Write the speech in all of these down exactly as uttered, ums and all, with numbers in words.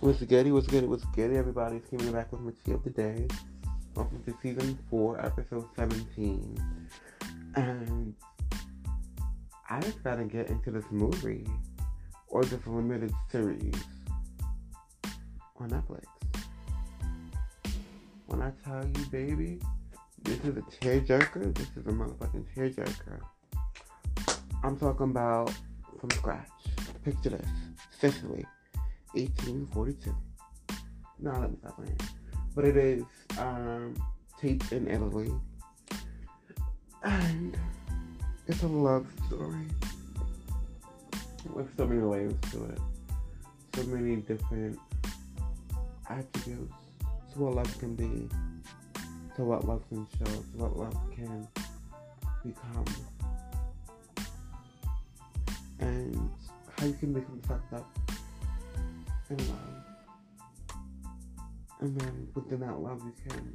What's good? What's good? What's good? Everybody's coming back with Matilda today. Welcome to season four, episode seventeen. And I just gotta get into this movie or this limited series on Netflix. When I tell you, baby, this is a tearjerker. This is a motherfucking tearjerker. I'm talking about from scratch. Picture this: Sicily. eighteen forty-two. No, let me stop playing. But it is um, taped in Italy. And it's a love story with so many layers to it. So many different attributes to what love can be, to what love can show, to what love can become. And how you can become sucked up in love, and then within that love you can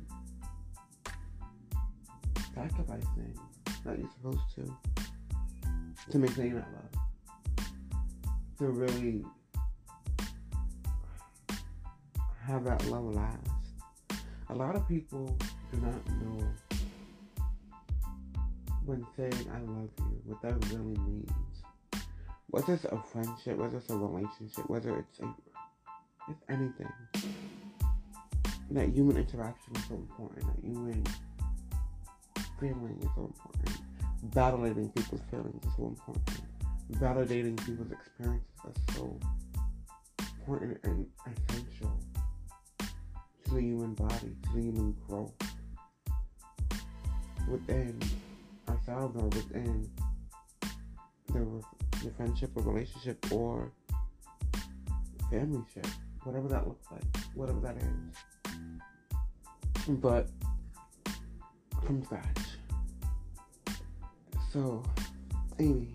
sacrifice things that you're supposed to to maintain that love, to really have that love last. A lot of people do not know when saying I love you what that really means. Whether it's a friendship, whether it's a relationship, whether it's a it's anything. That human interaction is so important. That human feeling is so important. Validating people's feelings is so important. Validating people's experiences is so important and essential to the human body, to the human growth. Within ourselves or within the, the friendship or relationship or familyship. Whatever that looks like, whatever that is. But from scratch. So, Amy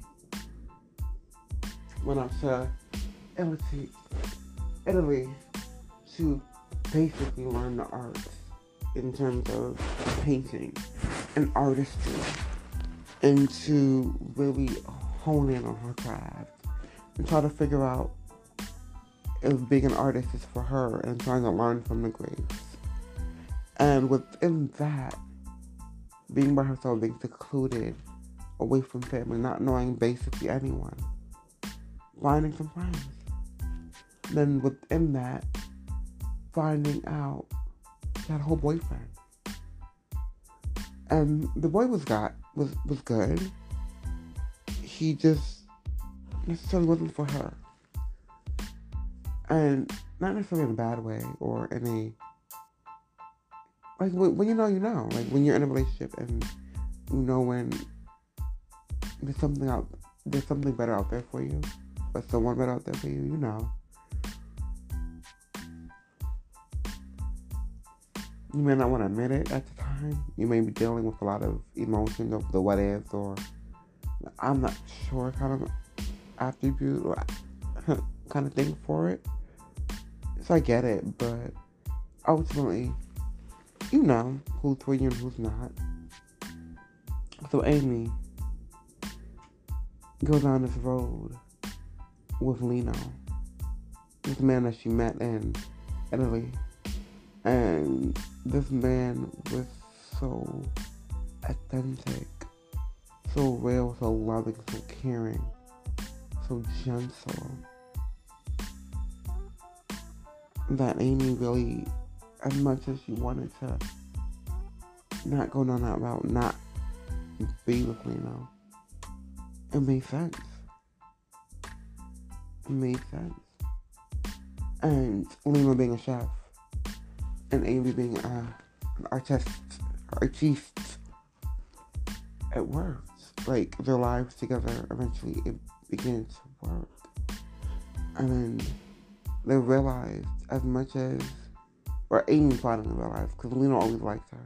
went out to Italy, Italy to basically learn the arts in terms of painting and artistry, and to really hone in on her craft and try to figure out if being an artist is for her and trying to learn from the greats. And within that, being by herself, being secluded, away from family, not knowing basically anyone, finding some friends. Then within that, finding out she had a whole boyfriend. And the boy was got was, was good. He just necessarily wasn't for her. And not necessarily in a bad way or in a, like, when you know, you know. Like, when you're in a relationship and you know when there's something out, there's something better out there for you, or someone better out there for you, you know. You may not want to admit it at the time. You may be dealing with a lot of emotions of the what ifs, or I'm not sure kind of attribute or kind of thing for it. So I get it, but ultimately, you know who's for you and who's not. So Amy goes down this road with Lino, this man that she met in Italy. And this man was so authentic, so real, so loving, so caring, so gentle, that Amy really, as much as she wanted to not go down that route, not be with Lino, it made sense. It made sense. And Lino being a chef, and Amy being uh, an artist, artiste, it worked. Like, their lives together, eventually it began to work. And then they realized, as much as, or Amy finally realized, because Lino always liked her.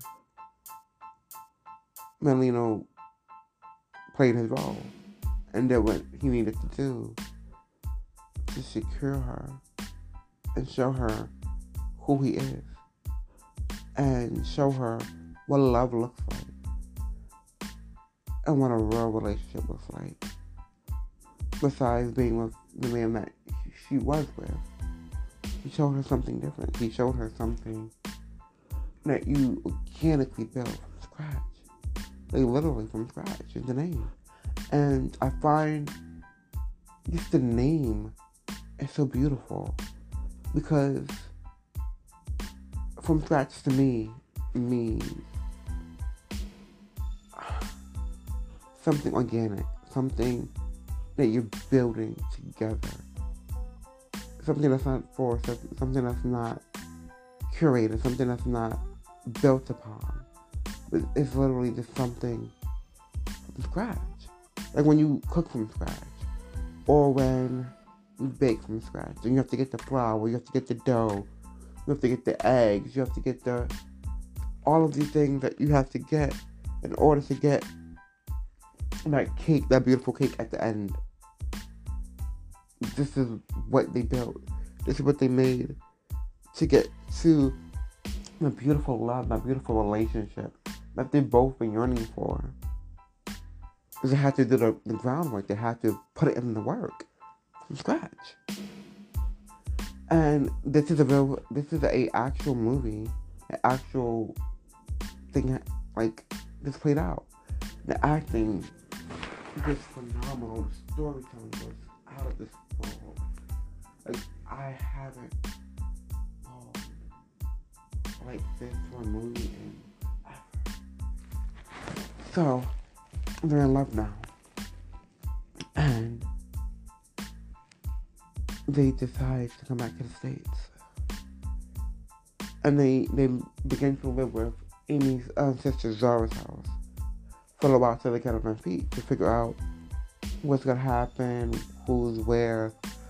Then Lino played his role and did what he needed to do to secure her and show her who he is and show her what love looks like and what a real relationship looks like, besides being with the man that she was with. He showed her something different. He showed her something that you organically built from scratch. Like literally from scratch is the name. And I find just the name is so beautiful because from scratch to me means something organic, something that you're building together, something that's not forced, something that's not curated, something that's not built upon. But it's literally just something from scratch. Like when you cook from scratch, or when you bake from scratch, and you have to get the flour, you have to get the dough, you have to get the eggs, you have to get the all of these things that you have to get in order to get that cake, that beautiful cake at the end. This is what they built. This is what they made to get to the beautiful love, that beautiful relationship that they've both been yearning for. Because they had to do the, the groundwork. They had to put it in the work from scratch. And this is a real, this is a actual movie, an actual thing, like, this played out. The acting was phenomenal. The storytelling was out of this world. Like, I haven't oh, like this for a movie in ever. So, they're in love now. And they decide to come back to the States. And they, they begin to live with Amy's uh, sister Zara's house for a while till they get on their feet to figure out what's gonna happen, who's where,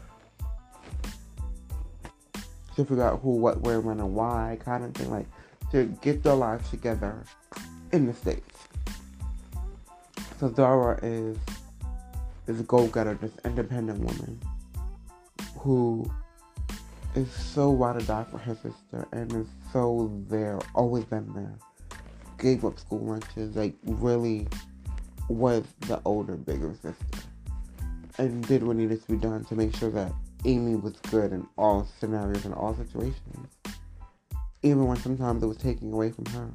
to figure out who, what, where, when, and why, kind of thing, like to get their lives together in the States. So Zara is is a go-getter, this independent woman who is so ride or die for her sister and is so there, always been there. Gave up school lunches, like really was the older, bigger sister. And did what needed to be done to make sure that Amy was good in all scenarios and all situations. Even when sometimes it was taking away from her.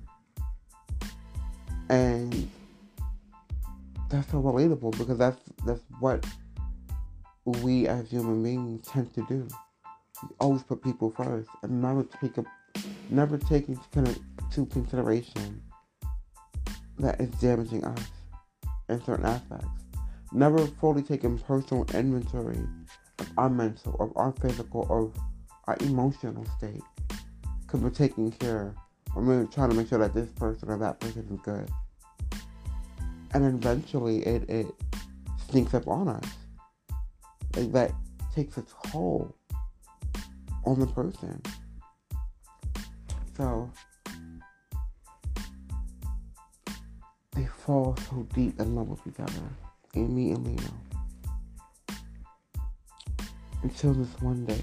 And that's so relatable because that's that's what we as human beings tend to do. We always put people first and never take a, never take into consideration that it's damaging us in certain aspects. Never fully taking personal inventory of our mental, of our physical, of our emotional state. Because we're taking care, or we're trying to make sure that this person or that person is good. And then eventually it, it sneaks up on us. Like that takes its toll on the person. So they fall so deep in love with each other, Amy and Lino. Until this one day.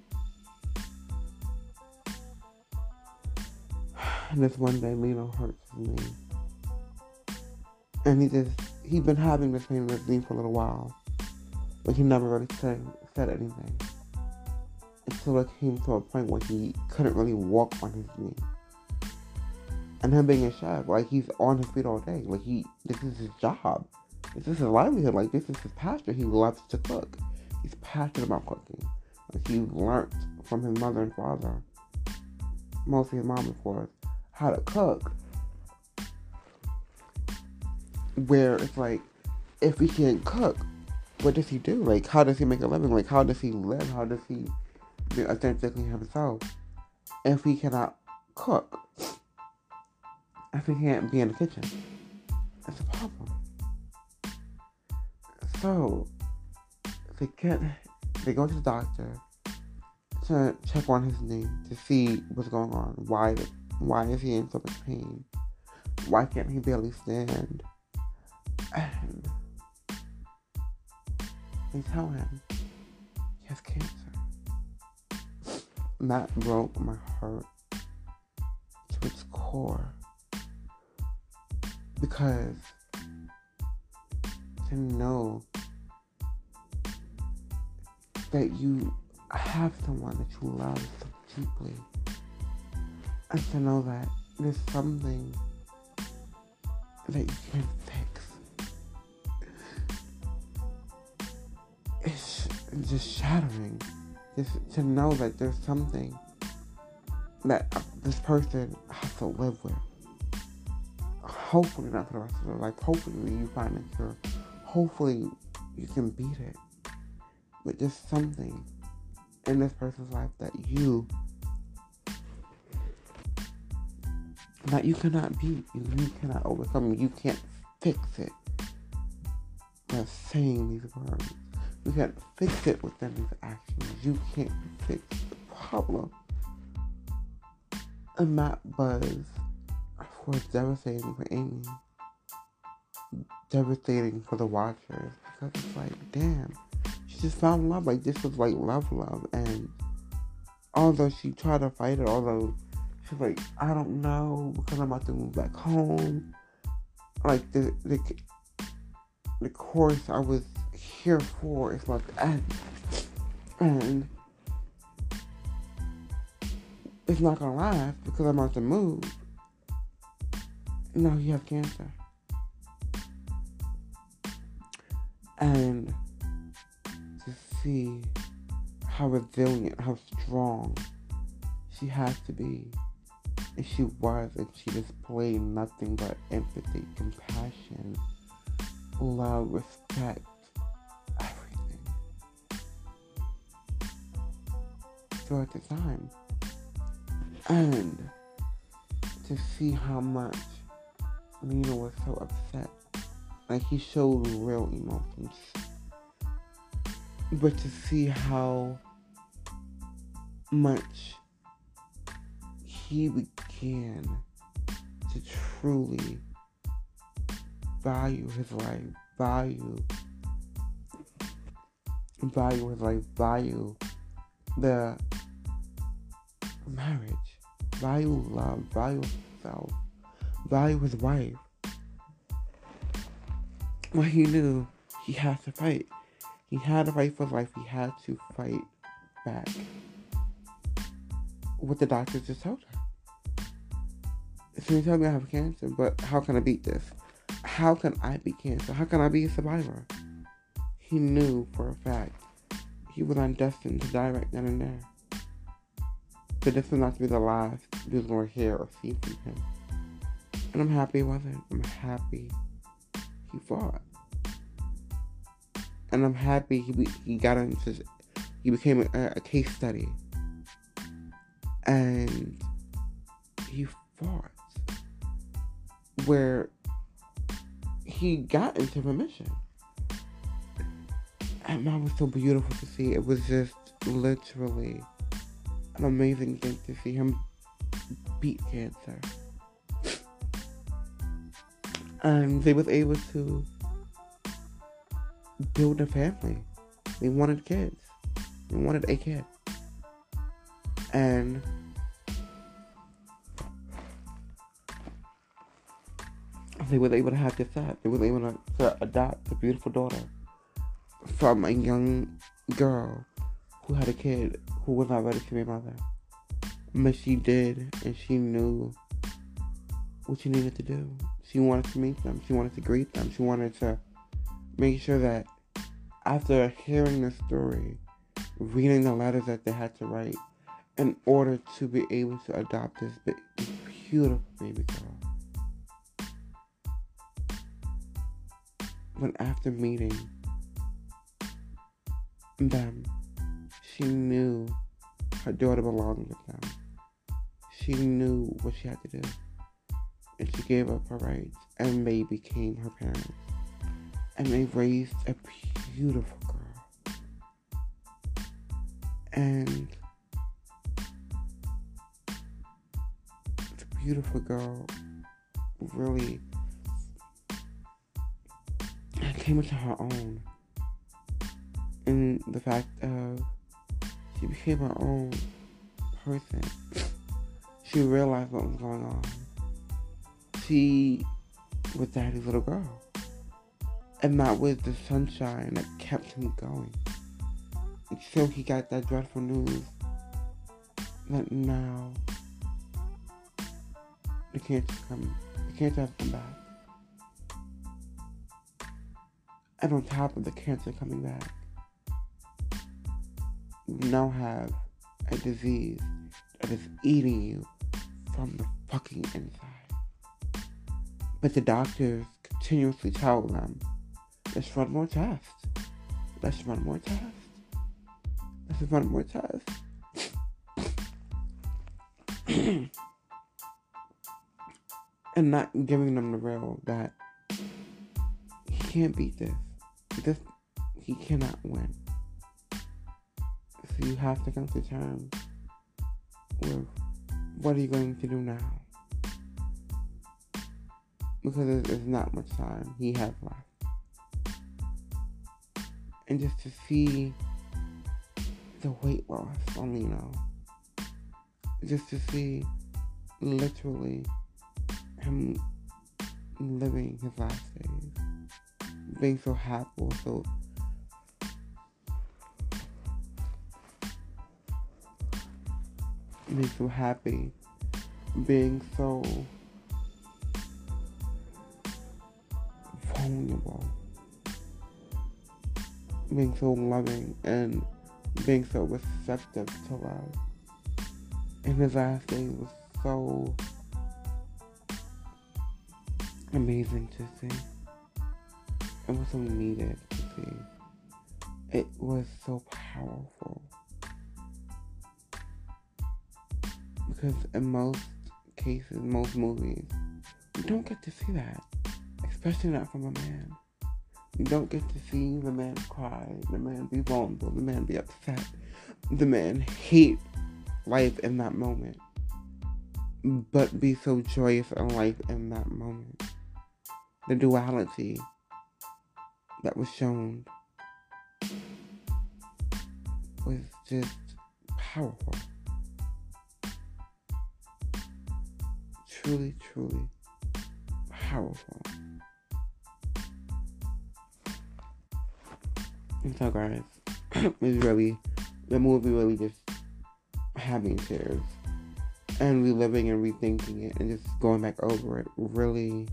And this one day Lino hurts his knee. And he just, he'd been having this pain in his knee for a little while. But he never really said, said anything. Until it came to a point where he couldn't really walk on his knee. And him being a chef, like he's on his feet all day. Like he, this is his job. This is his livelihood. Like this is his passion. He loves to cook. He's passionate about cooking. Like he learned from his mother and father, mostly his mom of course, how to cook. Where it's like, if he can't cook, what does he do? Like, how does he make a living? Like, how does he live? How does he be authentically himself if he cannot cook? If he can't be in the kitchen? That's a problem. So, they get, they go to the doctor to check on his knee to see what's going on. Why, why is he in so much pain? Why can't he barely stand? And they tell him he has cancer. And that broke my heart to its core. Because to know that you have someone that you love so deeply, and to know that there's something that you can fix. It's just shattering. Just to know that there's something that this person has to live with. Hopefully not for the rest of their life. Hopefully you find a cure. Hopefully you can beat it. But just something in this person's life that you that you cannot beat, you, you cannot overcome, you can't fix it by saying these words. You can't fix it within these actions. You can't fix the problem. And that was, of course, devastating for Amy. Devastating for the watchers. Because it's like, damn, she just found love. Like, this was like love, love. And although she tried to fight it, although she's like, I don't know, because I'm about to move back home. Like, the the, the course I was here for is about to end. And it's not gonna last because I'm about to move. Now he has cancer. And to see how resilient, how strong she has to be. And she was, and she displayed nothing but empathy, compassion, love, respect, everything throughout the time. And to see how much Nina was so upset. Like, he showed real emotions. But to see how much he began to truly value his life, value, value his life, value the marriage, value love, value himself, value his wife. Well, he knew he had to fight. He had to fight for his life. He had to fight back what the doctors just told her. So you tell me I have cancer, but how can I beat this? How can I beat cancer? How can I be a survivor? He knew for a fact he was undestined to die right then and there. But this was not to be the last we was going to hear or see from him. And I'm happy he wasn't. I'm happy he fought. And I'm happy he be, he got into, he became a, a case study. And he fought. Where he got into remission. And that was so beautiful to see. It was just literally an amazing thing to see him beat cancer. And they was able to build a family. They wanted kids. They wanted a kid. And they were able to have this set. They were able to, to adopt a beautiful daughter from a young girl who had a kid who was not ready to be a mother. But she did, and she knew what she needed to do. She wanted to meet them. She wanted to greet them. She wanted to make sure that after hearing the story, reading the letters that they had to write, in order to be able to adopt this, this beautiful baby girl. But after meeting them, she knew her daughter belonged with them. She knew what she had to do. And she gave up her rights, and they became her parents. And they raised a beautiful girl. And the beautiful girl really came into her own. In the fact of she became her own person. She realized what was going on. She was Daddy's little girl. And that was the sunshine that kept him going. So he got that dreadful news that now the cancer come, the cancer has come back. And on top of the cancer coming back, you now have a disease that is eating you from the fucking inside. But the doctors continuously tell them, let's run more tests. Let's run more tests. Let's run more tests. And not giving them the real that he can't beat this. This, he cannot win. So you have to come to terms with what are you going to do now? Because there's not much time he has left. And just to see the weight loss on Lino. Just to see literally him living his last days. Being so happy, so being so happy, being so vulnerable, being so loving, and being so receptive to love. And his last days was so amazing to see. It was so needed to see. It was so powerful. Because in most cases, most movies, you don't get to see that. Especially not from a man. You don't get to see the man cry, the man be vulnerable, the man be upset, the man hate life in that moment, but be so joyous in life in that moment. The duality that was shown was just powerful. Truly, truly powerful. And so guys, it's really, the movie really just had me in tears. And reliving and rethinking it and just going back over it really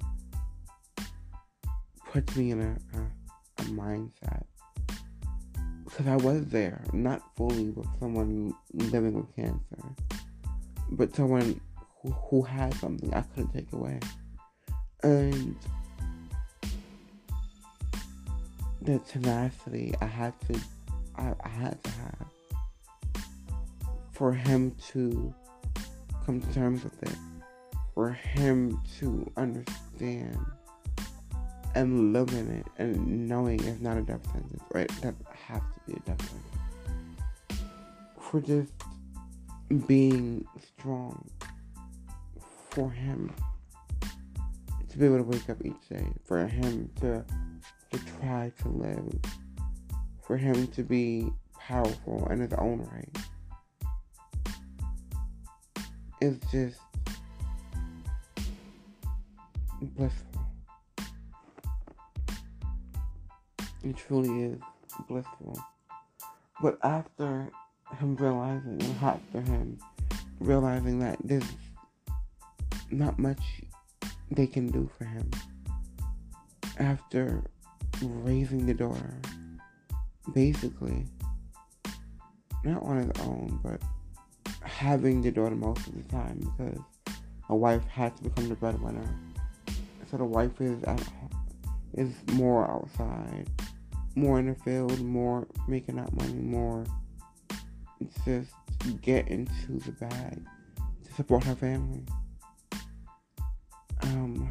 puts me in a, a, a mindset. Because I was there, not fully with someone living with cancer, but someone who, who had something I couldn't take away. And the tenacity I had to, I, I had to have for him to come to terms with it, for him to understand and live in it, and knowing it's not a death sentence, right? That has to be a death sentence. For just being strong, for him to be able to wake up each day, for him to to try to live, for him to be powerful in his own right. It's just blissful. It truly is blissful. But after him realizing, and after him realizing that there's not much they can do for him, after raising the daughter, basically, not on his own, but having the daughter most of the time, because a wife had to become the breadwinner. So the wife is at home, is more outside, more in the field, more making that money, more just get into the bag to support her family. Um,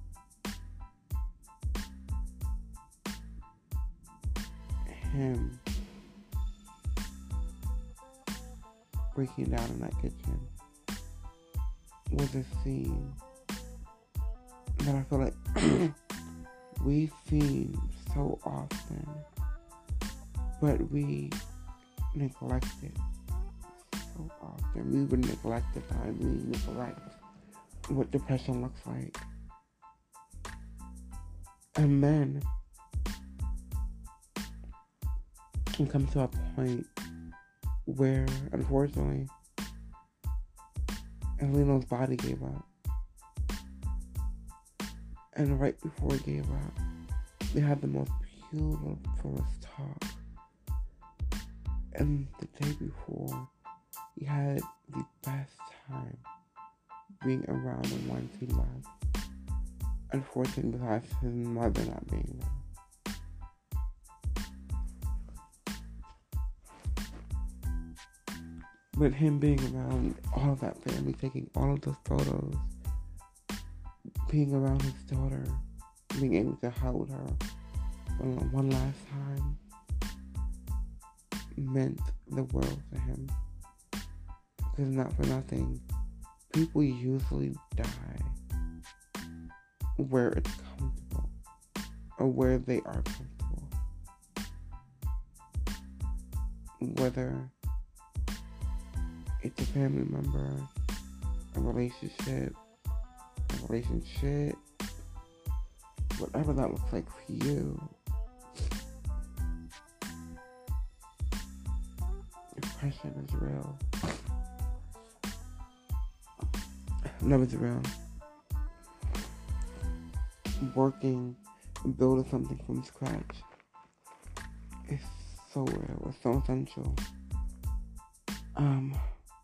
him breaking down in that kitchen was a scene that I feel like we've seen so often, but we neglect it so often. We would neglect the time, we neglect what depression looks like. And then and come to a point where, unfortunately, Leno's body gave up. And right before it gave up, they had the most beautiful talk. And the day before, he had the best time being around the ones he loved. Unfortunately, besides his mother not being there. But him being around all of that family, taking all of those photos, being around his daughter, being able to hold her one last time, meant the world to him. Because not for nothing, people usually die where it's comfortable, or where they are comfortable. Whether it's a family member, a relationship, a relationship, whatever that looks like for you. Depression is real. Love is real. Working and building something from scratch is so real. It's so essential. Um,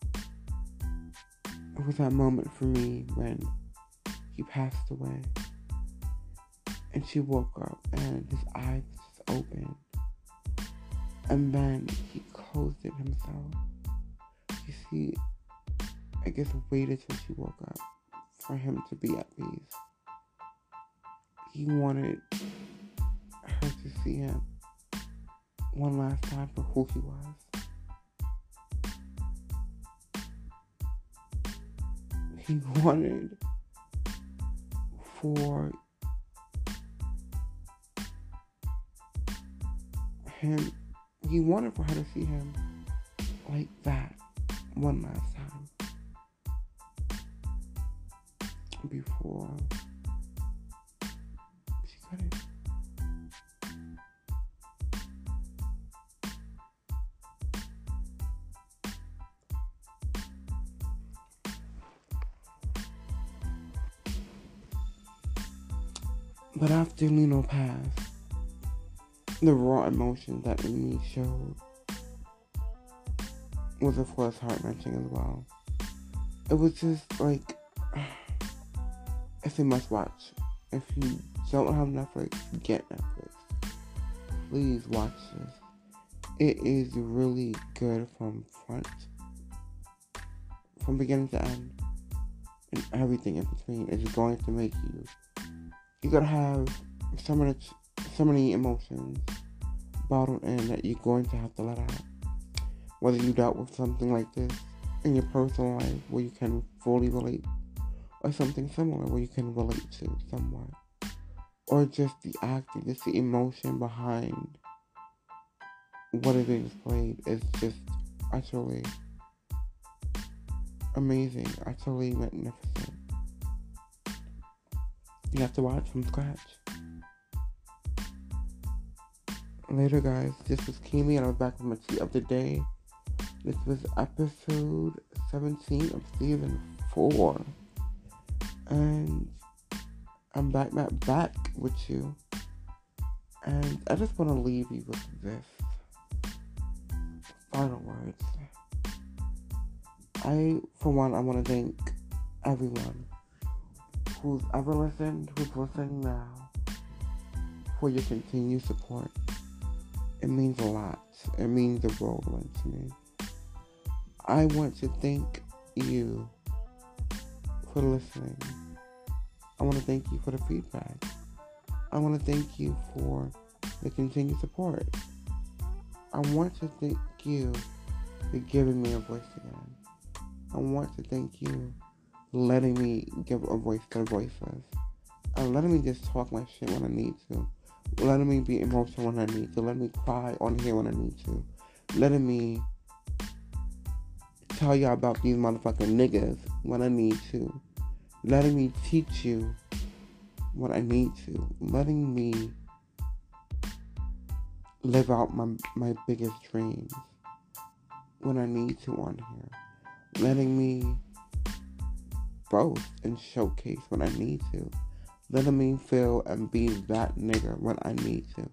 it was that moment for me when he passed away, and she woke up and his eyes was open, and then he closed it himself. You see, I guess waited till she woke up for him to be at peace. He wanted her to see him one last time for who he was. He wanted for him, he wanted for her to see him like that one last time before she couldn't. But after Leno passed, the raw emotion that Amy showed was, of course, heart-wrenching as well. It was just like, it's a must-watch. If you don't have Netflix, get Netflix. Please watch this. It is really good from front, from beginning to end, and everything in between. It's going to make you, you gotta have so many, so many emotions bottled in that you're going to have to let out. Whether you dealt with something like this in your personal life where you can fully relate, or something similar where you can relate to somewhat, or just the acting, just the emotion behind what is being displayed is just utterly amazing, utterly magnificent. You have to watch from scratch. Later, guys, this was Kimi, and I was back with my tea of the day. This was episode seventeen of season four. And I'm back, back, back with you. And I just want to leave you with this. Final words. I, for one, I want to thank everyone who's ever listened, who's listening now, for your continued support. It means a lot. It means a world to me. I want to thank you for listening. I want to thank you for the feedback. I want to thank you for the continued support. I want to thank you for giving me a voice again. I want to thank you for letting me give a voice to the voiceless. And letting me just talk my shit when I need to. Letting me be emotional when I need to. Letting me cry on here when I need to. Letting me tell y'all about these motherfucking niggas when I need to. Letting me teach you what I need to. Letting me live out my, my biggest dreams when I need to on here. Letting me boast and showcase when I need to. Letting me feel and be that nigga when I need to.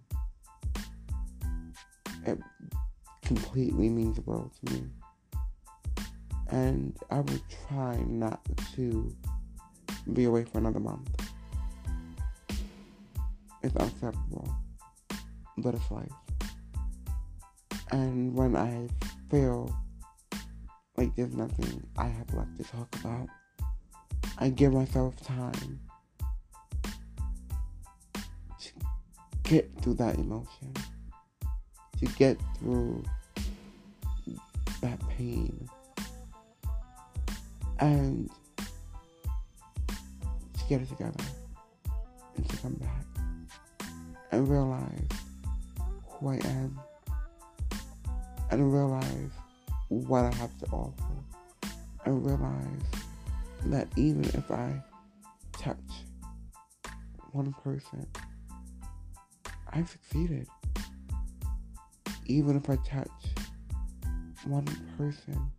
It completely means the world to me. And I will try not to be away for another month. It's unacceptable, but it's life. And when I feel like there's nothing I have left to talk about, I give myself time to get through that emotion, to get through that pain, and to get it together, and to come back and realize who I am, and realize what I have to offer, and realize that even if I touch one person, I've succeeded. Even if I touch one person,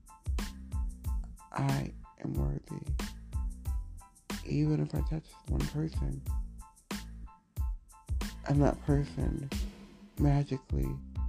I am worthy. Even if I touch one person, and that person magically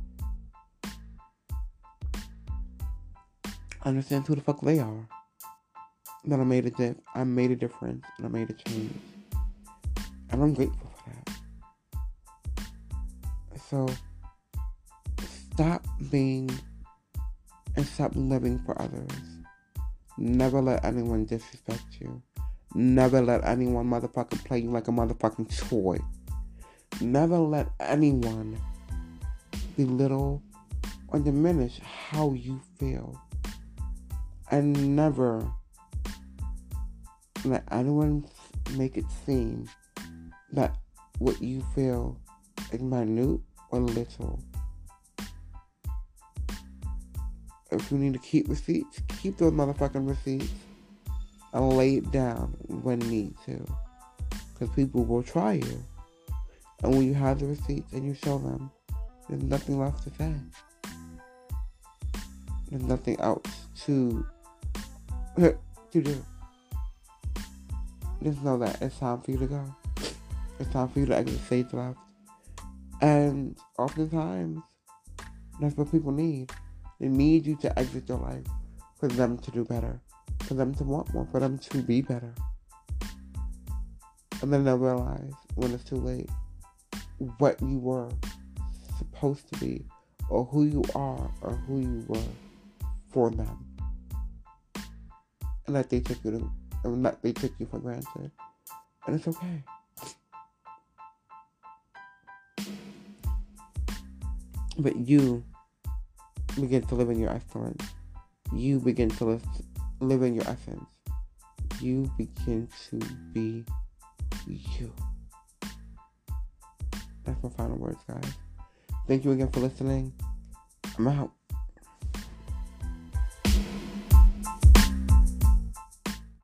understands who the fuck they are, that I made a dip, I made a difference, and I made a change, and I'm grateful for that. So stop being and stop living for others. Never let anyone disrespect you. Never let anyone motherfucking play you like a motherfucking toy. Never let anyone belittle or diminish how you feel. And never let anyone make it seem that what you feel is minute or little. If you need to keep receipts, keep those motherfucking receipts and lay it down when need to. Because people will try you. And when you have the receipts and you show them, there's nothing left to say. There's nothing else to, to do. Just know that it's time for you to go. It's time for you to exit stage left. And oftentimes, that's what people need. They need you to exit your life for them to do better, for them to want more, for them to be better. And then they'll realize when it's too late what you were supposed to be, or who you are, or who you were for them. And that they took you to, and that they took you for granted. And it's okay. But you begin to live in your excellence. You begin to live, live in your essence. You begin to be you. That's my final words, guys. Thank you again for listening. I'm out.